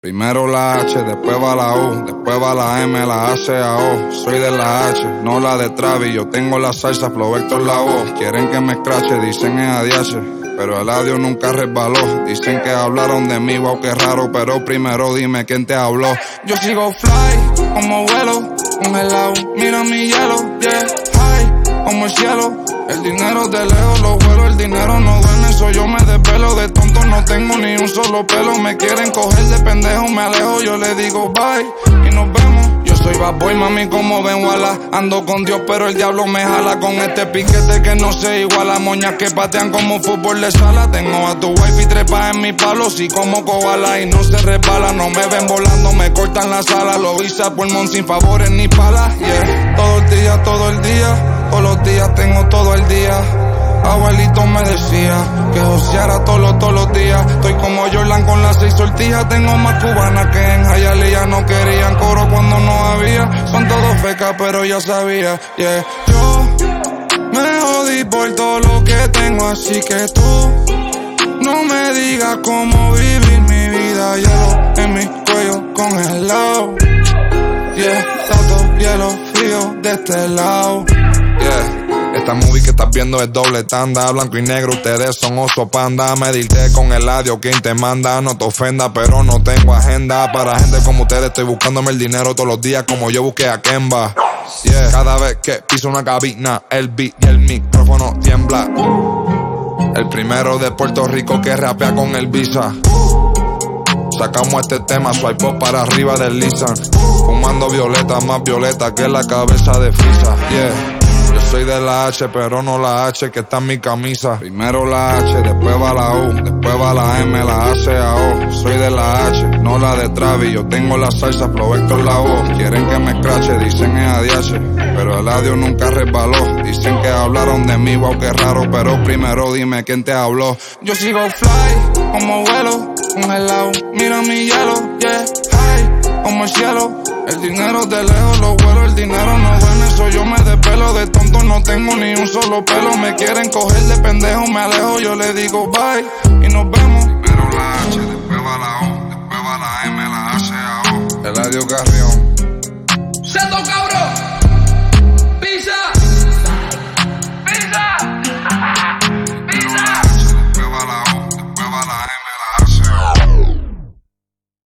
Primero la H, después va la U, después va la M, la A, C, A, O. Soy de la H, no la de Travis. Yo tengo la salsa, Flow Héctor la voz. Quieren que me escrache, dicen es ADH, pero el audio nunca resbaló. Dicen que hablaron de mí, wow, qué raro, pero primero dime quién te habló. Yo sigo fly, como vuelo, congelado, mira mi hielo, yeah, high, como el cielo. El dinero de lejos lo vuelo, el dinero no duerme, eso yo me desvelo. De tonto no tengo ni un solo pelo, me quieren coger de pendejo, me alejo, yo le digo bye y nos vemos. Yo soy bad boy, mami, como ven, wala. Ando con Dios, pero el diablo me jala con este piquete que no se iguala. Moñas que patean como fútbol de sala. Tengo a tu wife y trepa en mi palo, sí como koala y no se resbala. No me ven volando, me cortan la sala. Lo hice por mon sin favores ni palas, yeah. Todo el día, todos los días tengo todo el día. Abuelito me decía que joseara todos los días. Estoy como Jordan con las 6 sortijas. Tengo más cubanas que en Hialeah. No querían coro cuando no había. Son todos fecas pero ya sabía, yeah. Yo me jodí por todo lo que tengo, así que tú no me digas cómo vivir mi vida. Hielo en mi cuello congelado, yeah. Tanto hielo frío de este lado, yeah. Esta movie que estás viendo es doble tanda, blanco y negro, ustedes son oso panda. Medirte con el audio, quien te manda, no te ofenda, pero no tengo agenda. Para gente como ustedes estoy buscándome el dinero todos los días como yo busqué a Kemba, yeah. Cada vez que piso una cabina, el beat y el micrófono tiembla. El primero de Puerto Rico que rapea con el Visa. Sacamos este tema, swipe up para arriba deslizan. Fumando violeta, más violeta que la cabeza de Frisa, yeah. Yo soy de la H, pero no la H que está en mi camisa. Primero la H, después va la U, después va la M, la A, C, A, O. Soy de la H, no la de Travis. Yo tengo la salsa, Flow Héctor la voz. Quieren que me escrache, dicen es ADH, pero el audio nunca resbaló. Dicen que hablaron de mí, wow, qué raro, pero primero dime quién te habló. Yo sigo fly, como vuelo, congelado, mira mi hielo, yeah, high, como el cielo. El dinero de lejos lo vuelo, el dinero no duerme, eso yo me desvelo. De tonto no tengo ni un solo pelo, me quieren coger de pendejo, me alejo, yo le digo bye y nos vemos. Primero la H, después va la U, después va la M, la A, C, A, O. Eladio Carrión. Se toca